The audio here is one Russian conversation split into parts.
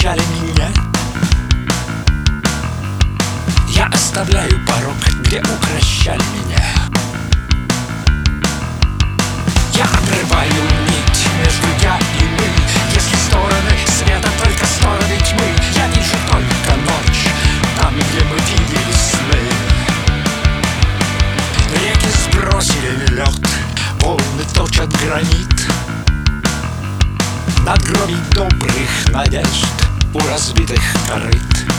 укращали меня. Я оставляю порог, где укращали меня. Я обрываю нить между я и мы. Если стороны света только стороны тьмы, я вижу только ночь, там, где мы видели сны. Реки сбросили лед, волны точат гранит. Надгробий добрых надежд у разбитых корыт.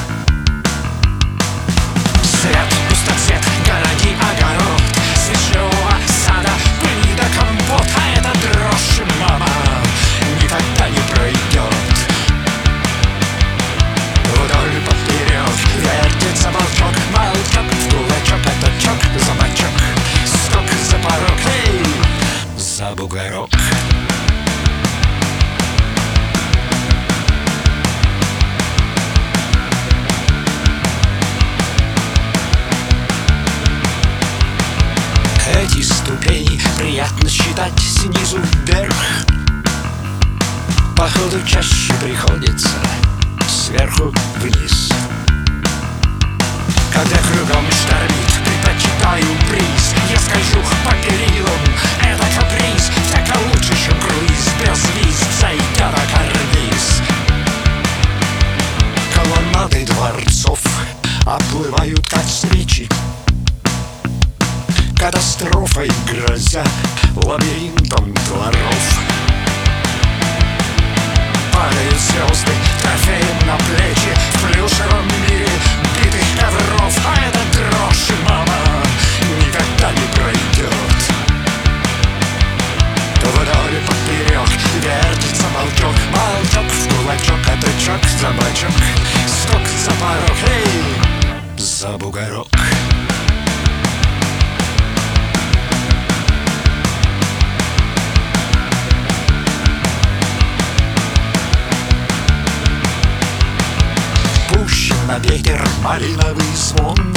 Свет, пустоцвет, городи огород, свежего сада, пыли до компот. А эта дрожь, мама, никогда не пройдет. Вдоль поперек вертится волчок, молчок в кулачок, пятачок за бочок, скок за порог, эй, за бугорок. Эти ступени приятно считать снизу вверх. Походу чаще приходится сверху вниз. Когда кругом штормит, предпочитаю бриз. Я скольжу по перилам, это каприз. Так лучше, чем круиз, без виз, зайдя на карниз. Колоннады дворцов оплывают, как свечи, катастрофой грозя лабиринтом дворов. Падают звезды трофеем на плечи в плюшевом мире битых ковров. А эта дрожь, мама, никогда не пройдет. Вдоль поперек вертится волчок, молчок в кулачок, пятачок за бочок, скок за порог, эй, за бугорок. На ветер малиновый звон,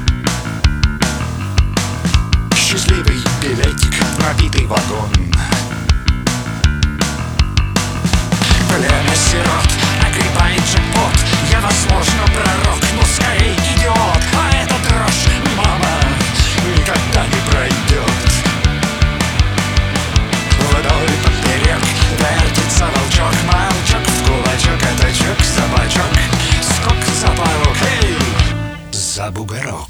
счастливый билетик, пробитый вагон. Племя сирот огребает джекпот. Я, возможно, пророк, но скорее идиот. А эта дрожь, мама, никогда не пройдет. Вдоль поперек вертится волчок, молчок в кулачок, пятачок за бочок, скок за порог, эй, за бугорок.